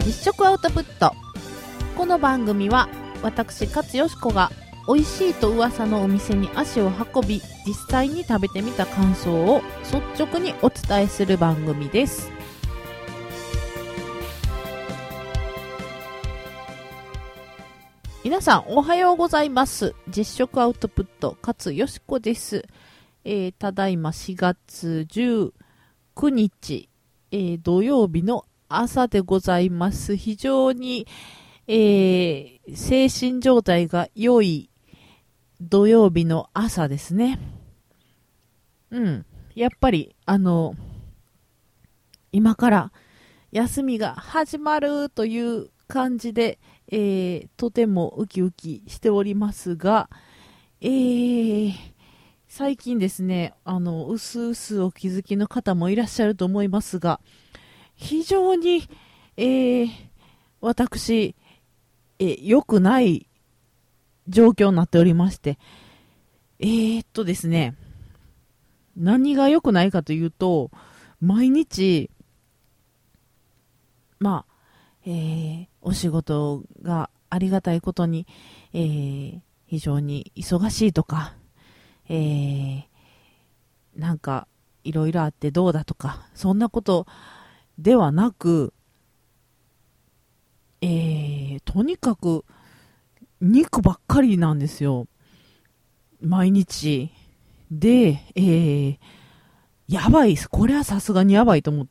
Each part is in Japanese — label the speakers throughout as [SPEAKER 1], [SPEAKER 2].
[SPEAKER 1] 実食アウトプット。この番組は私勝よしこが美味しいと噂のお店に足を運び、実際に食べてみた感想を率直にお伝えする番組です。皆さんおはようございます。実食アウトプット勝よしこです。ただいま4月19日、土曜日の朝でございます。非常に、精神状態が良い土曜日の朝ですね。やっぱり今から休みが始まるという感じで、とてもウキウキしておりますが、最近ですね、うすうすお気づきの方もいらっしゃると思いますが、非常に、私、良くない状況になっておりまして、ですね、何が良くないかというと、毎日、お仕事がありがたいことに、非常に忙しいとか、なんかいろいろあってどうだとか、そんなことではなく、とにかく肉ばっかりなんですよ、毎日で。やばいです。これはさすがにやばいと思って、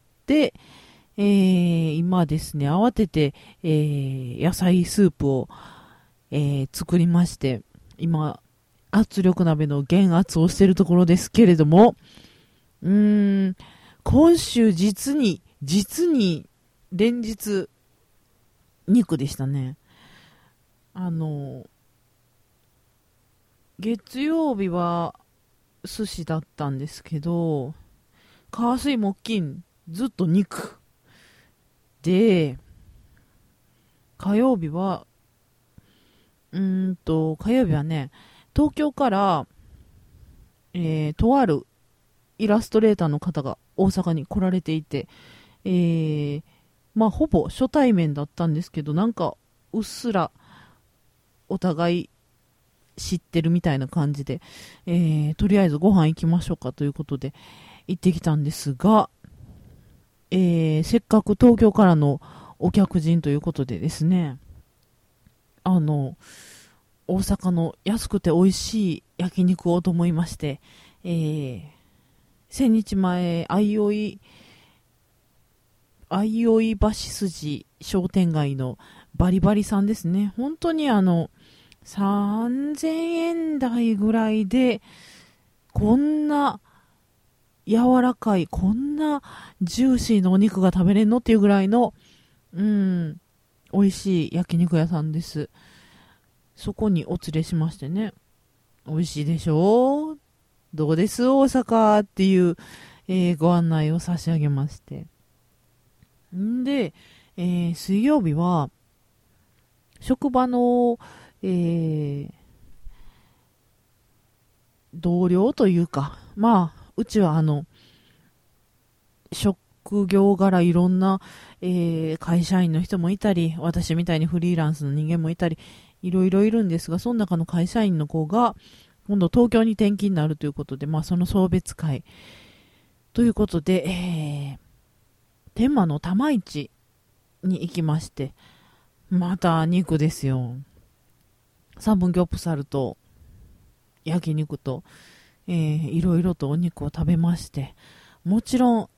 [SPEAKER 1] 今ですね、慌てて、野菜スープを、作りまして、今圧力鍋の減圧をしているところですけれども、今週実に連日肉でしたね。月曜日は寿司だったんですけど、火水木金ずっと肉で、火曜日はね、東京から、とあるイラストレーターの方が大阪に来られていて、ほぼ初対面だったんですけど、なんかうっすらお互い知ってるみたいな感じで、とりあえずご飯行きましょうかということで行ってきたんですが、せっかく東京からのお客人ということでですね、大阪の安くて美味しい焼肉をと思いまして、先日前、相生橋筋商店街のバリバリさんですね。本当に3000円台ぐらいで、こんな柔らかい、こんなジューシーなお肉が食べれんのっていうぐらいの、美味しい焼肉屋さんです。そこにお連れしましてね、美味しいでしょう、どうです大阪っていう、ご案内を差し上げまして。で、水曜日は、職場の、同僚というか、うちは職業柄いろんな、会社員の人もいたり、私みたいにフリーランスの人間もいたり、いろいろいるんですが、その中の会社員の子が今度東京に転勤になるということで、その送別会ということで、天満の玉市に行きまして、また肉ですよ。三分ギョップサルと焼肉と、いろいろとお肉を食べまして、もちろん、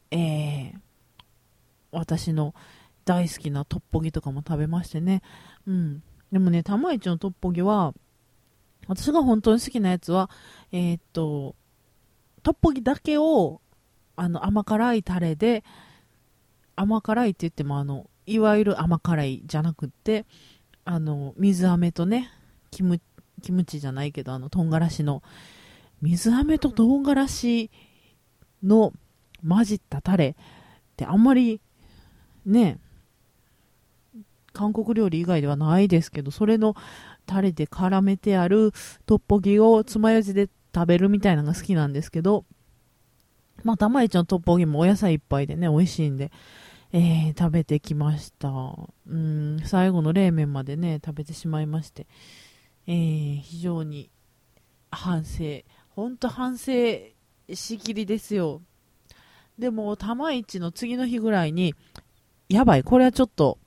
[SPEAKER 1] 私の大好きなトッポギとかも食べましてね。でもね、玉市のトッポギは、私が本当に好きなやつは、トッポギだけを甘辛いタレで、甘辛いって言ってもいわゆる甘辛いじゃなくって、水飴とね、キムチじゃないけど、唐辛子の水飴と唐辛子の混じったタレってあんまりね、韓国料理以外ではないですけど、それのタレで絡めてあるトッポギを爪楊枝で食べるみたいなのが好きなんですけど、玉市のトッポギもお野菜いっぱいでね、美味しいんで、 食べてきました。最後の冷麺までね、食べてしまいまして、非常にほんと反省しきりですよ。でも、玉市の次の日ぐらいに、やばい、これはちょっと、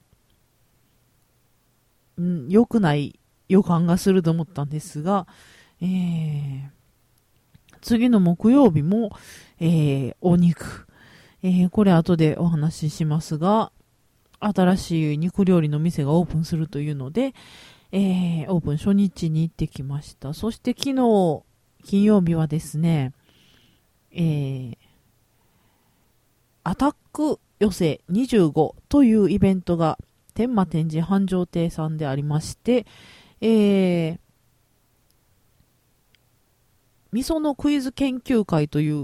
[SPEAKER 1] 良くない予感がすると思ったんですが、次の木曜日も、お肉、これ後でお話ししますが、新しい肉料理の店がオープンするというので、オープン初日に行ってきました。そして昨日、金曜日はですね、アタック寄せ25というイベントが天満天神繁盛亭さんでありまして、味噌のクイズ研究会という、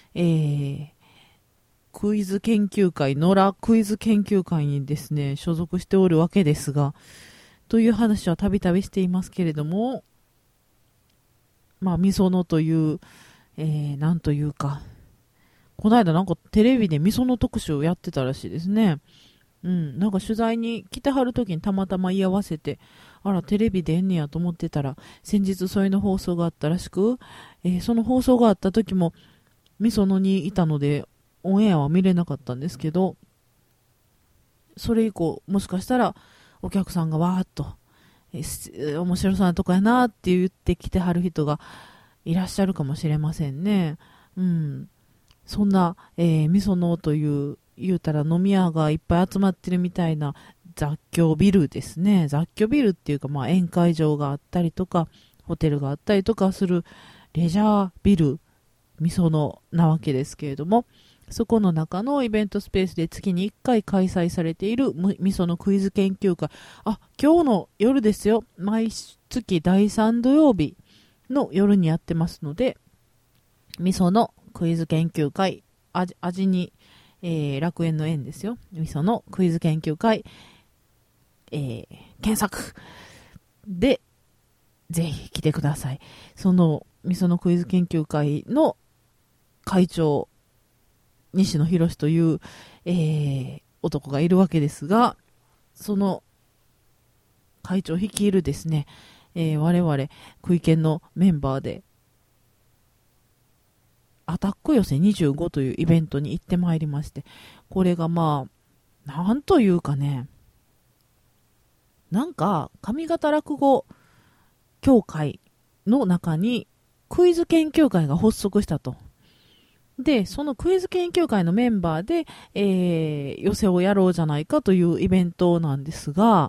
[SPEAKER 1] クイズ研究会、野良クイズ研究会にですね、所属しておるわけですが、という話はたびたびしていますけれども、まあ、味噌のという、なんというか、この間なんかテレビで味噌の特集をやってたらしいですね。なんか取材に来てはるときにたまたま居合わせて、あら、テレビ出んねやと思ってたら、先日それの放送があったらしく、その放送があった時も、みそのにいたので、オンエアは見れなかったんですけど、それ以降、もしかしたら、お客さんがわーっと、面白そうなとこやなって言ってきてはる人がいらっしゃるかもしれませんね。そんな、みそのという、言うたら飲み屋がいっぱい集まってるみたいな雑居ビルですね。雑居ビルっていうか、まあ宴会場があったりとか、ホテルがあったりとかするレジャービル、みそのなわけですけれども、そこの中のイベントスペースで月に1回開催されているみそのクイズ研究会。今日の夜ですよ。毎月第3土曜日の夜にやってますので、みそのクイズ研究会、味に、楽園の園ですよ。みそのクイズ研究会、検索で、ぜひ来てください。その、みそのクイズ研究会の会長、西野博という、男がいるわけですが、その会長率いるですね、我々、クイケンのメンバーで、アタック寄せ25というイベントに行ってまいりまして、これがまあ、なんというかね、なんか、上方落語協会の中にクイズ研究会が発足したと。で、そのクイズ研究会のメンバーで、寄せをやろうじゃないかというイベントなんですが、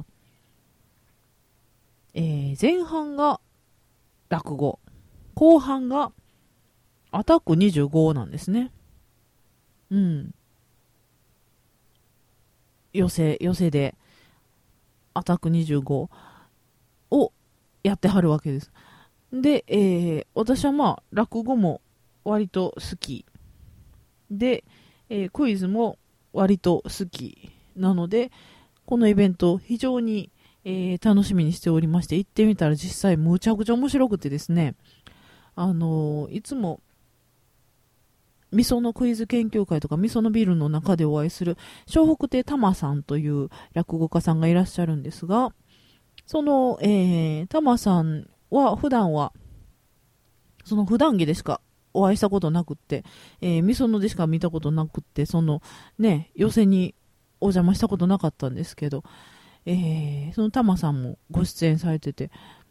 [SPEAKER 1] 前半が落語、後半がアタック25なんですね。寄せでアタック25をやってはるわけです。で、私はまあ落語も割と好きで、クイズも割と好きなので、このイベント非常に、楽しみにしておりまして、行ってみたら実際むちゃくちゃ面白くてですね、いつもみそのクイズ研究会とかみそのビルの中でお会いする笑北亭たまさんという落語家さんがいらっしゃるんですが、その、たまさんは普段はその普段着でしかお会いしたことなくって、みそのでしか見たことなくって、そのね、寄せにお邪魔したことなかったんですけど、そのたまさんもご出演されてて、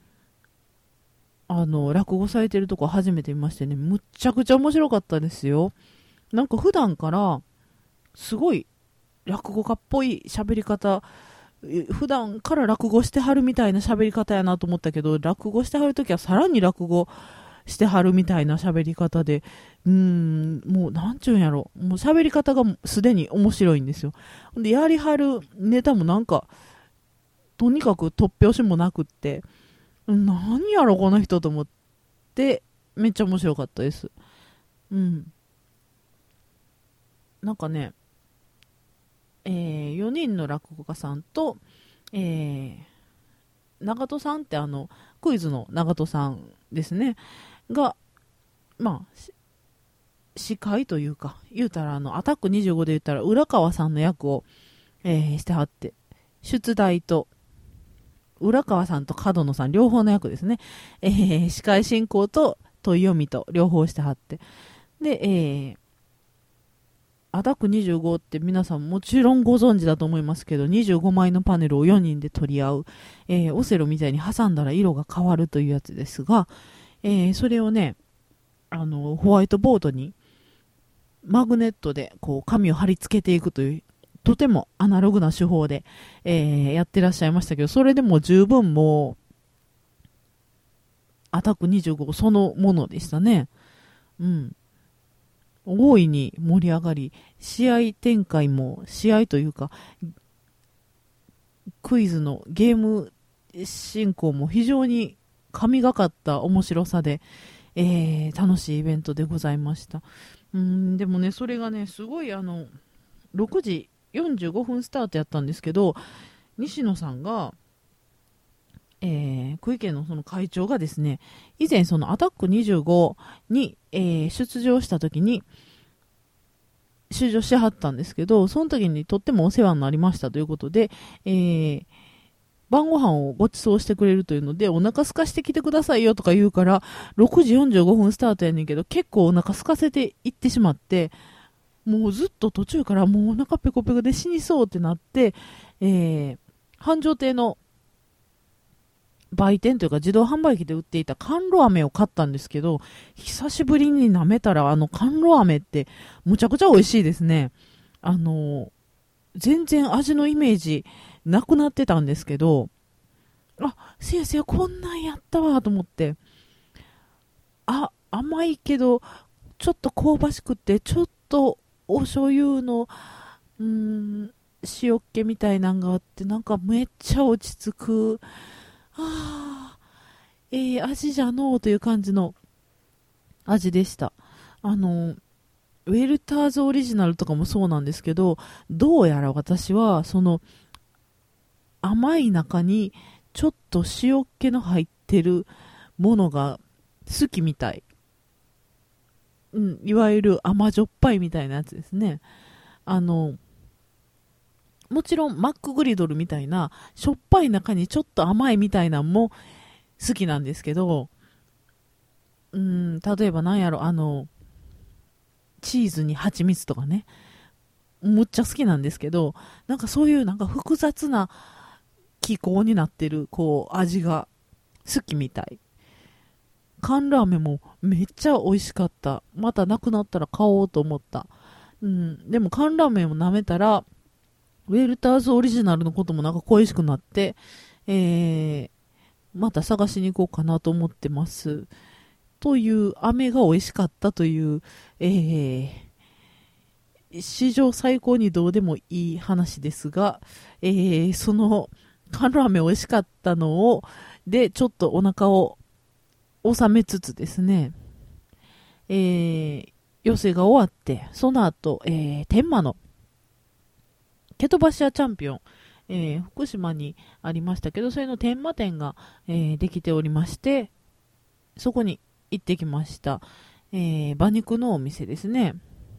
[SPEAKER 1] 落語されてるとこ初めて見ましてね、むっちゃくちゃ面白かったですよ。なんか普段から、すごい落語家っぽい喋り方、普段から落語してはるみたいな喋り方やなと思ったけど、落語してはるときはさらに落語してはるみたいな喋り方で、もうなんちゅうんやろ。もう喋り方がすでに面白いんですよ。で、やりはるネタもなんか、とにかく突拍子もなくって、何やろこの人と思って、めっちゃ面白かったです。なんかね、4人の落語家さんと、長戸さんってクイズの長戸さんですね。が、まあ、 司会というか、言うたらアタック25で言ったら、浦川さんの役を、してはって、出題と、浦川さんと角野さん、両方の役ですね。司会進行と問い読みと両方してはって。で、アタック25って皆さんもちろんご存知だと思いますけど、25枚のパネルを4人で取り合う、オセロみたいに挟んだら色が変わるというやつですが、それをね、ホワイトボードにマグネットでこう紙を貼り付けていくという、とてもアナログな手法で、やってらっしゃいましたけど、それでも十分もう、アタック25そのものでしたね。うん。大いに盛り上がり、試合展開も、試合というか、クイズのゲーム進行も非常に神がかった面白さで、楽しいイベントでございました。でもね、それがね、すごい6時45分スタートやったんですけど、西野さんが、区域のその会長がですね、以前そのアタック25に、出場した時に、出場しはったんですけど、その時にとってもお世話になりましたということで、晩ご飯をご馳走してくれるというので、お腹空かしてきてくださいよとか言うから、6時45分スタートやねんけど、結構お腹空かせていってしまって、もうずっと途中からもうお腹ペコペコで死にそうってなって、繁盛亭の売店というか自動販売機で売っていた甘露飴を買ったんですけど、久しぶりに舐めたら甘露飴ってむちゃくちゃ美味しいですね。全然味のイメージなくなってたんですけど、先生こんなんやったわと思って、甘いけどちょっと香ばしくて、ちょっとお醤油の塩っ気みたいなんがあって、なんかめっちゃ落ち着く、味じゃのうという感じの味でした。ウェルターズオリジナルとかもそうなんですけど、どうやら私はその甘い中にちょっと塩っ気の入ってるものが好きみたい。いわゆる甘じょっぱいみたいなやつですね。もちろんマックグリドルみたいなしょっぱい中にちょっと甘いみたいなのも好きなんですけど、例えばなんやろ、チーズに蜂蜜とかね、むっちゃ好きなんですけど、なんかそういうなんか複雑な気候になってるこう味が好きみたい。缶ラーメンもめっちゃ美味しかった。またなくなったら買おうと思った。でも缶ラーメンを舐めたらウェルターズオリジナルのこともなんか恋しくなって、また探しに行こうかなと思ってます。という飴が美味しかったという、史上最高にどうでもいい話ですが、その缶ラーメン美味しかったのをでちょっとお腹を収めつつですね、寄席が終わってその後、天満のケトバシアチャンピオン、福島にありましたけど、それの天満店が、できておりまして、そこに行ってきました。馬肉のお店ですね。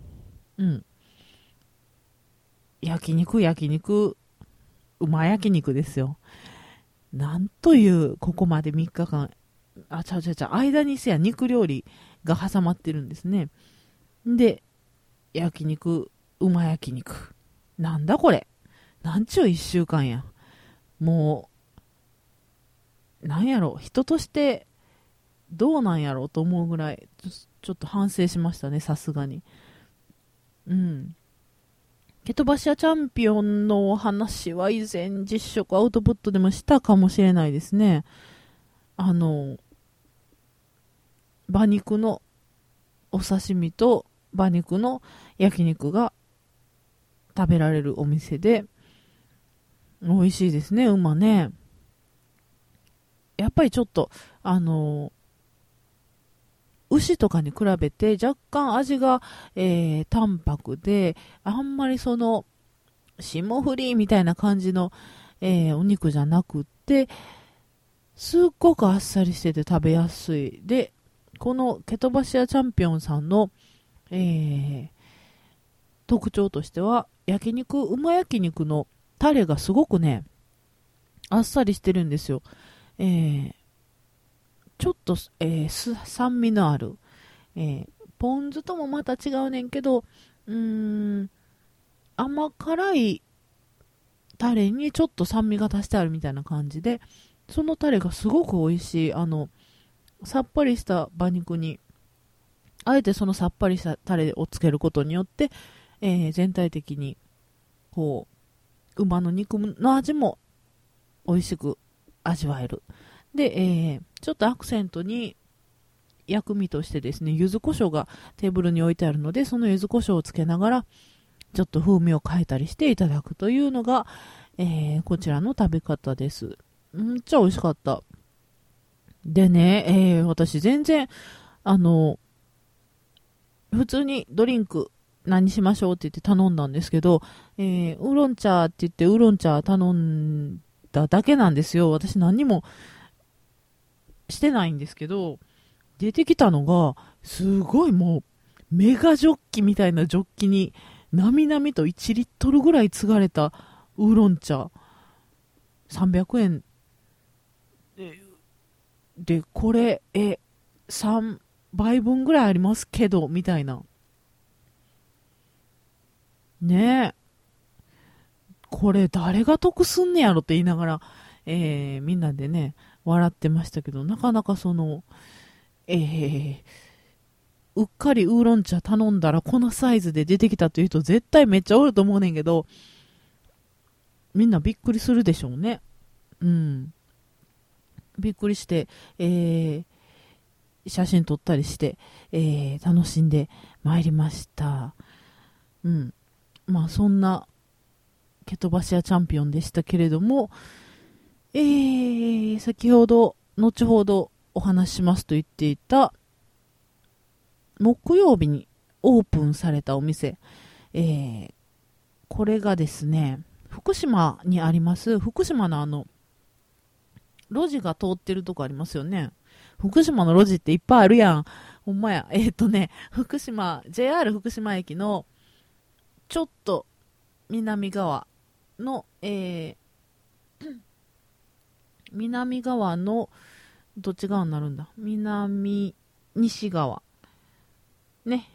[SPEAKER 1] 焼肉、馬焼肉ですよ。なんという、ここまで3日間、間にせや肉料理が挟まってるんですね。で、馬焼肉。なんだこれ。なんちゅう1週間や。もう、なんやろ、人としてどうなんやろうと思うぐらい、ちょっと反省しましたね、さすがに。ケトバシアチャンピオンのお話は以前実食アウトプットでもしたかもしれないですね。馬肉のお刺身と馬肉の焼肉が食べられるお店で、美味しいですね、馬ね。やっぱりちょっと、牛とかに比べて若干味が、淡白で、あんまりその、霜降りみたいな感じの、お肉じゃなくって、すっごくあっさりしてて食べやすい。で、このケトバシアチャンピオンさんの特徴としては、馬焼肉のタレがすごくね、あっさりしてるんですよ。ちょっと、酸味のある、ポン酢ともまた違うねんけど、甘辛いタレにちょっと酸味が足してあるみたいな感じで、そのタレがすごく美味しい。さっぱりした馬肉に、あえてそのさっぱりしたタレをつけることによって、全体的に、こう、馬の肉の味も美味しく味わえる。で、ちょっとアクセントに薬味としてですね、柚子胡椒がテーブルに置いてあるので、その柚子胡椒をつけながら、ちょっと風味を変えたりしていただくというのが、こちらの食べ方です。めっちゃ美味しかった。でね、私全然、普通にドリンク何しましょうって言って頼んだんですけど、ウーロン茶って言ってウーロン茶頼んだだけなんですよ。私何にもしてないんですけど、出てきたのが、すごいもう、メガジョッキみたいなジョッキに、なみなみと1リットルぐらい継がれたウーロン茶、300円で、これ、3倍分ぐらいありますけど、みたいな。ねえ。これ誰が得すんねやろって言いながら、みんなでね、笑ってましたけど、なかなかうっかりウーロン茶頼んだらこのサイズで出てきたという人絶対めっちゃおると思うねんけど、みんなびっくりするでしょうね。うん。びっくりして、写真撮ったりして、楽しんでまいりました。うん。まあそんなケトバシアチャンピオンでしたけれども、先ほど、後ほどお話ししますと言っていた、木曜日にオープンされたお店、これがですね、福島にあります、福島の路地が通ってるとこありますよね。福島の路地っていっぱいあるやん。ほんまや。JR 福島駅のちょっと南側の、南側の、どっち側になるんだ、西側。ね、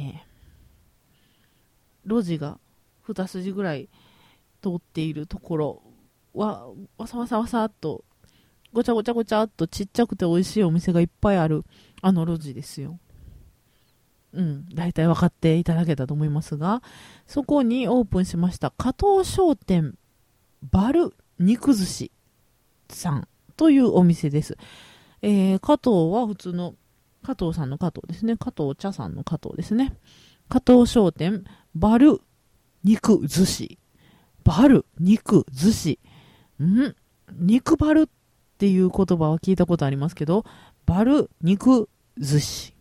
[SPEAKER 1] 路地が2筋ぐらい通っているところは、わさわさわさっと、ごちゃごちゃごちゃっとちっちゃくて美味しいお店がいっぱいある、路地ですよ。うん、大体分かっていただけたと思いますが、そこにオープンしました、加藤商店バル肉寿司さんというお店です。加藤は普通の加藤さんの加藤ですね。加藤茶さんの加藤ですね。加藤商店バル肉寿司。バル肉寿司。肉バルっていう言葉は聞いたことありますけど、バル肉寿司。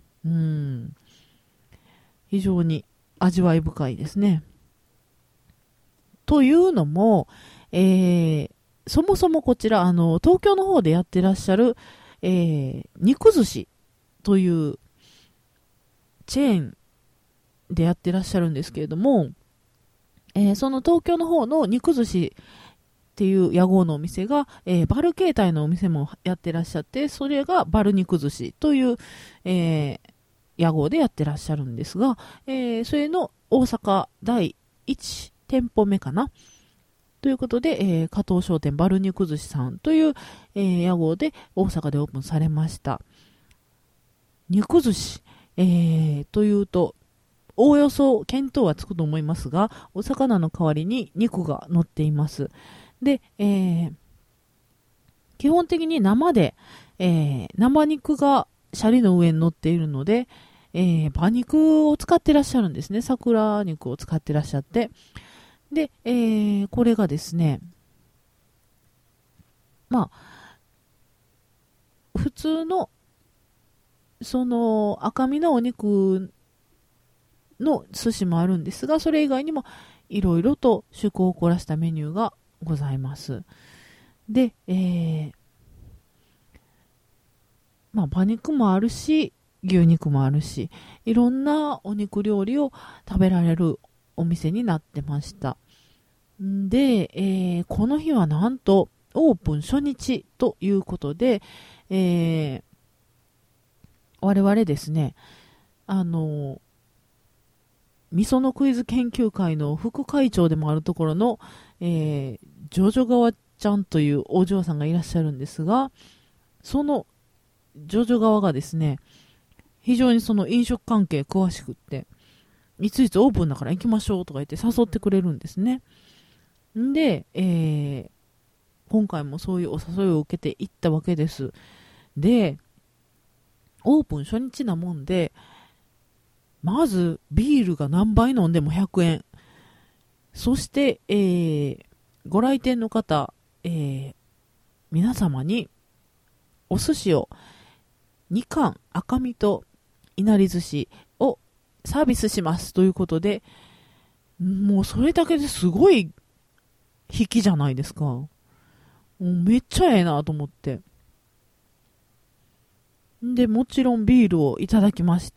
[SPEAKER 1] 非常に味わい深いですね。というのも、そもそもこちら、東京の方でやってらっしゃる、肉寿司というチェーンでやってらっしゃるんですけれども、その東京の方の肉寿司っていう屋号のお店が、バル形態のお店もやってらっしゃって、それがバル肉寿司という、屋号でやってらっしゃるんですが、それの大阪第1店舗目かなということで、加藤商店バル肉寿司さんという、屋号で大阪でオープンされました。肉寿司、というと、おおよそ見当はつくと思いますが、お魚の代わりに肉が乗っています。で、基本的に生で、生肉がシャリの上に乗っているので、馬肉を使ってらっしゃるんですね。桜肉を使ってらっしゃって。で、これがですね、まあ、普通の、その赤身のお肉の寿司もあるんですが、それ以外にもいろいろと趣向を凝らしたメニューがございます。で、馬肉もあるし、 牛肉もあるし、いろんなお肉料理を食べられるお店になってました。で、この日はなんとオープン初日ということで、我々ですね、味噌のクイズ研究会の副会長でもあるところの、ジョジョ川ちゃんというお嬢さんがいらっしゃるんですが、そのジョジョ川がですね、非常にその飲食関係詳しくって、いついつオープンだから行きましょうとか言って誘ってくれるんですね。んで、今回もそういうお誘いを受けて行ったわけです。で、オープン初日なもんで、まずビールが何杯飲んでも100円。そして、ご来店の方、皆様にお寿司を2貫赤身といなり寿司をサービスしますということで、もうそれだけですごい引きじゃないですか。もうめっちゃええなと思って。で、もちろんビールをいただきまして、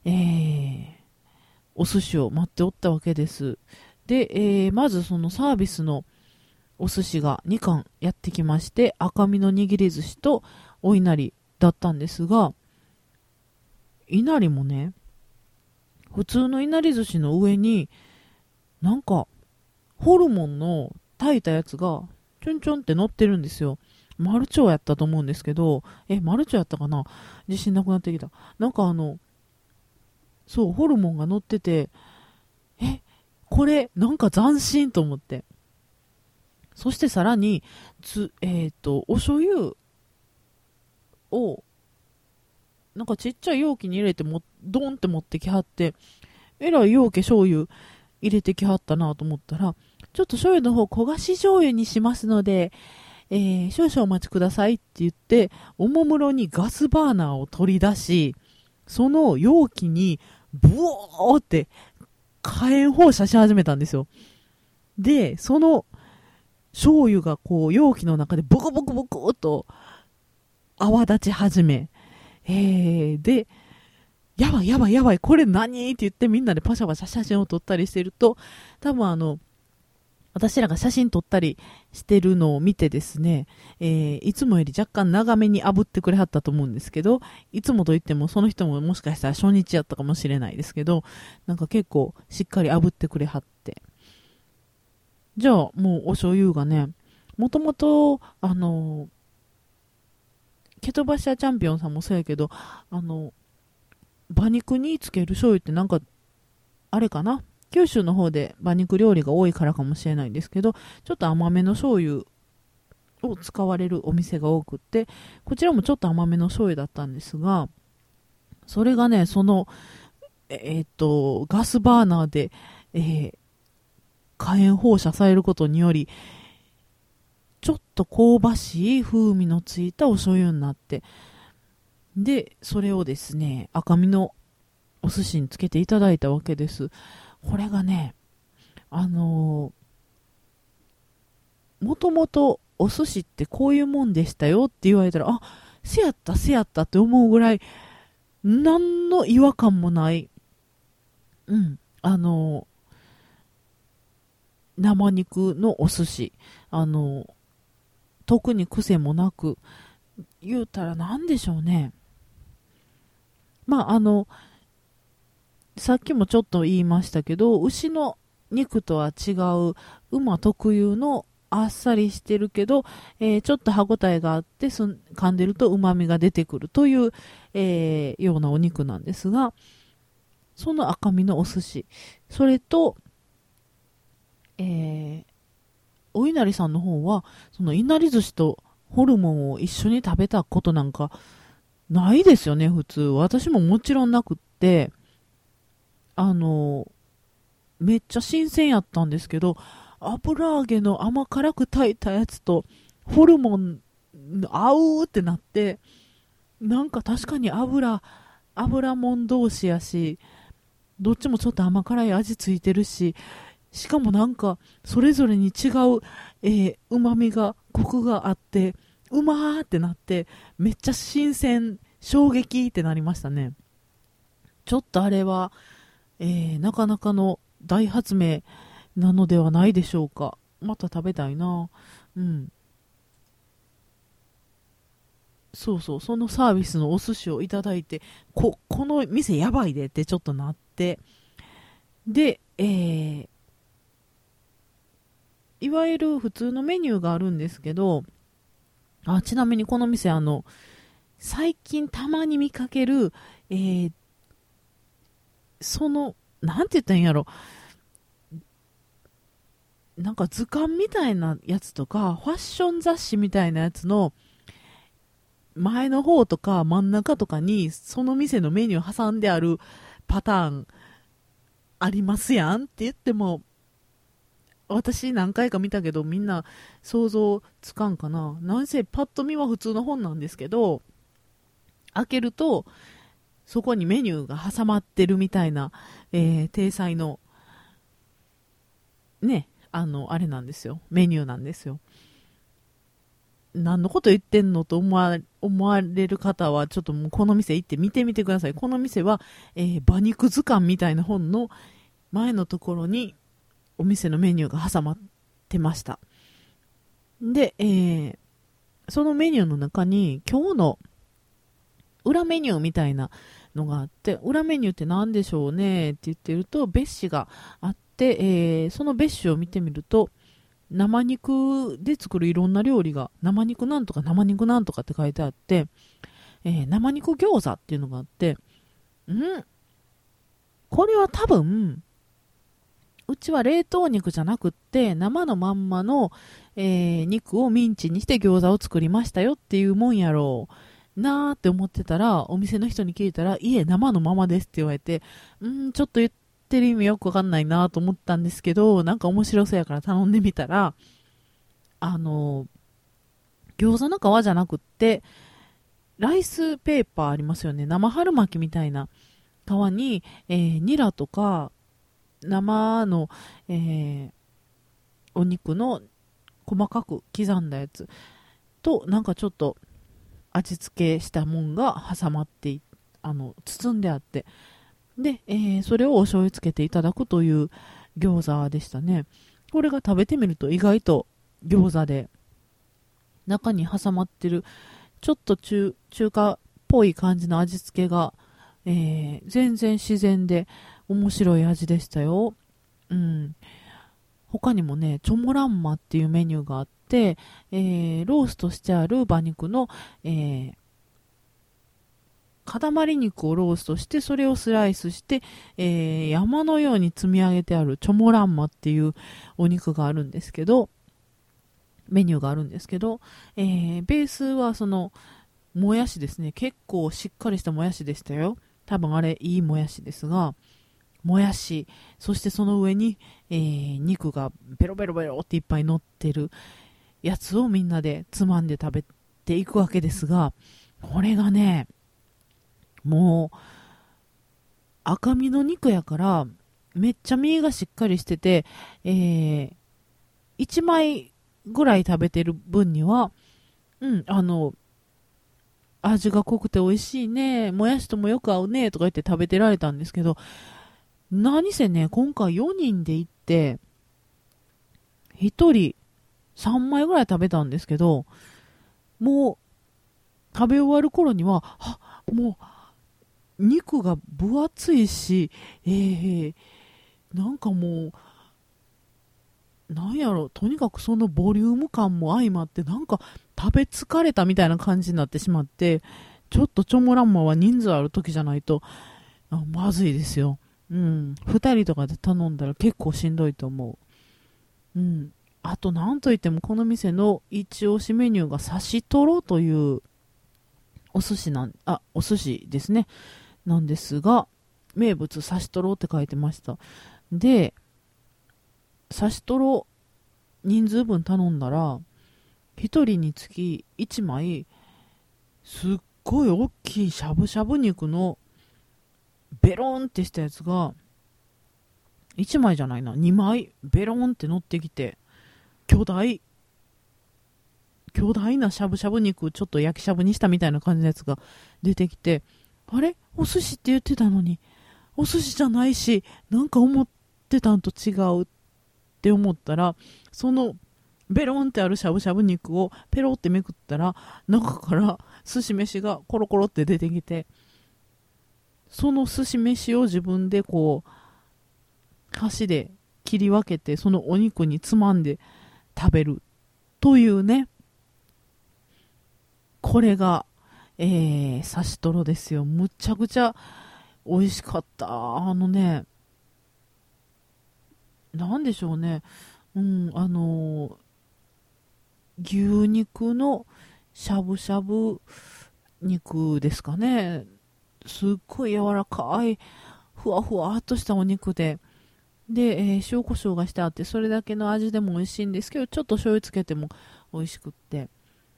[SPEAKER 1] お寿司を待っておったわけです。で、まずそのサービスのお寿司が2貫やってきまして、赤身の握り寿司とお稲荷だったんですが、稲荷もね、普通のいなり寿司の上になんかホルモンの炊いたやつがちょんちょんって乗ってるんですよ。マルチョウやったと思うんですけど、マルチョウやったかな、自信なくなってきた。なんかそう、ホルモンが乗ってて、これなんか斬新と思って。そしてさらにお醤油をなんかちっちゃい容器に入れてドンって持ってきはって、えらい容器醤油入れてきはったなと思ったら、ちょっと醤油の方焦がし醤油にしますので、少々お待ちくださいって言って、おもむろにガスバーナーを取り出し、その容器にブオーって火炎放射し始めたんですよ。で、その醤油がこう容器の中でボコボコボコと泡立ち始め、で、やばいやばいやばい、これ何って言ってみんなでパシャパシャ写真を撮ったりしてると、多分私らが写真撮ったりしてるのを見てですね、いつもより若干長めに炙ってくれはったと思うんですけど、いつもといってもその人ももしかしたら初日やったかもしれないですけど、なんか結構しっかり炙ってくれはって。じゃあもうお醤油がね、もともとケトバシアチャンピオンさんもそうやけど、馬肉につける醤油ってなんか、あれかな、九州の方で馬肉料理が多いからかもしれないんですけど、ちょっと甘めの醤油を使われるお店が多くって、こちらもちょっと甘めの醤油だったんですが、それがね、その、ガスバーナーで、火炎放射されることにより、ちょっと香ばしい風味のついたお醤油になって、で、それをですね、赤身のお寿司につけていただいたわけです。これがね、もともとお寿司ってこういうもんでしたよって言われたら、あ、せやったせやったって思うぐらい、何の違和感もない、生肉のお寿司、特に癖もなく、言うたら何でしょうね。まあ、さっきもちょっと言いましたけど、牛の肉とは違う馬特有のあっさりしてるけど、ちょっと歯ごたえがあって噛んでると旨味が出てくるという、ようなお肉なんですが、その赤身のお寿司、それと、お稲荷さんの方はそのいなり寿司とホルモンを一緒に食べたことなんかないですよね、普通。私ももちろんなくって、めっちゃ新鮮やったんですけど、油揚げの甘辛く炊いたやつとホルモン合うってなって、なんか確かに油もん同士やし、どっちもちょっと甘辛い味ついてるし、しかもなんかそれぞれに違う、旨味がコクがあって、うまーってなって、めっちゃ新鮮衝撃ってなりましたね。ちょっとあれは、なかなかの大発明なのではないでしょうか。また食べたいな。うん。そうそう、そのサービスのお寿司をいただいて、この店やばいでってちょっとなって、で、いわゆる普通のメニューがあるんですけど、ちなみにこの店、最近たまに見かける、えーなんて言ったらいいんやろ、なんか図鑑みたいなやつとか、ファッション雑誌みたいなやつの前の方とか真ん中とかに、その店のメニュー挟んであるパターンありますやんって言っても、私何回か見たけど、みんな想像つかんかな。なんせパッと見は普通の本なんですけど、開けると、そこにメニューが挟まってるみたいな、体裁の、ね、あれなんですよ。メニューなんですよ。何のこと言ってんのと思われる方は、ちょっともうこの店行って見てみてください。この店は、馬肉図鑑みたいな本の前のところにお店のメニューが挟まってました。で、そのメニューの中に今日の裏メニューみたいなのがあって、裏メニューって何でしょうねって言ってると、別紙があって、その別紙を見てみると、生肉で作るいろんな料理が、生肉なんとか生肉なんとかって書いてあって、生肉餃子っていうのがあって、これは多分、うちは冷凍肉じゃなくって、生のまんまの、肉をミンチにして餃子を作りましたよっていうもんやろうなーって思ってたら、お店の人に聞いたら、いえ、生のままですって言われて、ちょっと言ってる意味よくわかんないなと思ったんですけど、なんか面白そうやから頼んでみたら、あの、餃子の皮じゃなくって、ライスペーパーありますよね。生春巻きみたいな皮に、ニラとか、生の、えーお肉の細かく刻んだやつと、なんかちょっと味付けしたもんが挟まって包んであって、で、それをお醤油つけていただくという餃子でしたね。これが食べてみると意外と餃子で、中に挟まってる、ちょっと中華っぽい感じの味付けが、全然自然で面白い味でしたよ。うん。他にもね、チョモランマっていうメニューがあって、ローストしてある馬肉の、塊肉をローストして、それをスライスして、山のように積み上げてあるチョモランマっていうお肉があるんですけど、メニューがあるんですけど、ベースはその、もやしですね。結構しっかりしたもやしでしたよ。多分あれいいもやしですが、もやし、そしてその上に、肉がベロベロベロっていっぱい乗ってるやつをみんなでつまんで食べていくわけですが、これがね、もう赤身の肉やからめっちゃ身がしっかりしてて、1枚ぐらい食べてる分には、味が濃くて美味しいね、もやしともよく合うねとか言って食べてられたんですけど、何せね、今回4人で行って、1人3枚ぐらい食べたんですけど、もう食べ終わる頃には、もう肉が分厚いし、なんかもう、なんやろ、とにかくそのボリューム感も相まって、なんか食べ疲れたみたいな感じになってしまって、ちょっとチョモランマは人数ある時じゃないと、まずいですよ。2人とかで頼んだら結構しんどいと思う。あと、なんといってもこの店の一押しメニューが刺しトロというお寿司ですね。なんですが、名物刺しトロって書いてました。で、刺しトロ人数分頼んだら、1人につき1枚、すっごい大きいしゃぶしゃぶ肉のベロンってしたやつが、1枚じゃないな、2枚ベロンって乗ってきて、巨大。 巨大なしゃぶしゃぶ肉、ちょっと焼きしゃぶにしたみたいな感じのやつが出てきて、あれお寿司って言ってたのに、お寿司じゃないし、なんか思ってたんと違うって思ったら、そのベロンってあるしゃぶしゃぶ肉をペロってめくったら、中から寿司飯がコロコロって出てきて、その寿司飯を自分でこう箸で切り分けて、そのお肉につまんで食べるというね、これが、刺しトロですよ。むちゃくちゃ美味しかった。なんでしょうね、牛肉のしゃぶしゃぶ肉ですかね。すっごい柔らかいふわふわっとしたお肉で、塩コショウがしてあって、それだけの味でも美味しいんですけど、ちょっと醤油つけても美味しくって、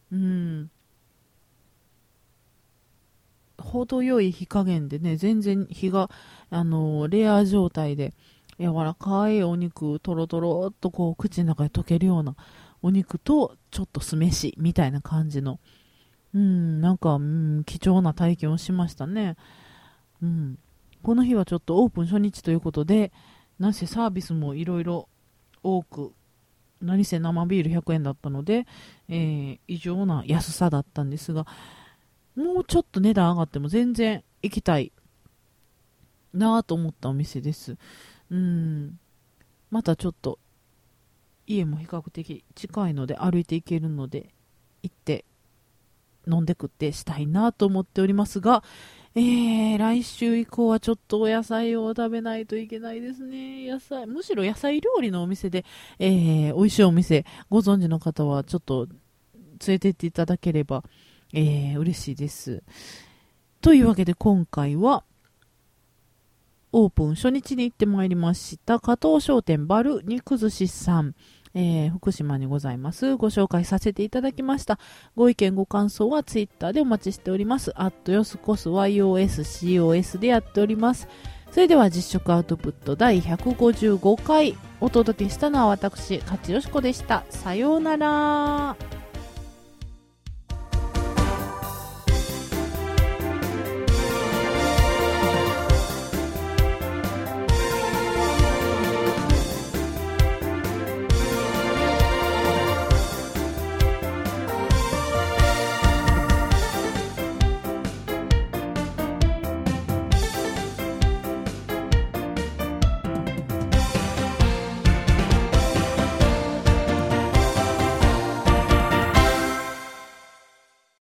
[SPEAKER 1] 程よい火加減でね、全然火がレア状態で柔らかいお肉、とろとろっとこう口の中で溶けるようなお肉と、ちょっと酢飯みたいな感じの、なんか、貴重な体験をしましたね。この日はちょっとオープン初日ということで、なんせサービスもいろいろ多く、何せ生ビール100円だったので、異常な安さだったんですが、もうちょっと値段上がっても全然行きたいなぁと思ったお店です。またちょっと家も比較的近いので歩いて行けるので行って飲んで食ってしたいなと思っておりますが、来週以降はちょっとお野菜を食べないといけないですね。むしろ野菜料理のお店で、美味しいお店ご存知の方はちょっと連れてっていただければ、嬉しいです。というわけで今回はオープン初日に行ってまいりました加藤商店バル肉寿司さん、福島にございます。ご紹介させていただきました。ご意見ご感想はツイッターでお待ちしております。よすこす YOSCOS でやっております。それでは実食アウトプット第155回お届けしたのは私勝よしこでした。さようなら。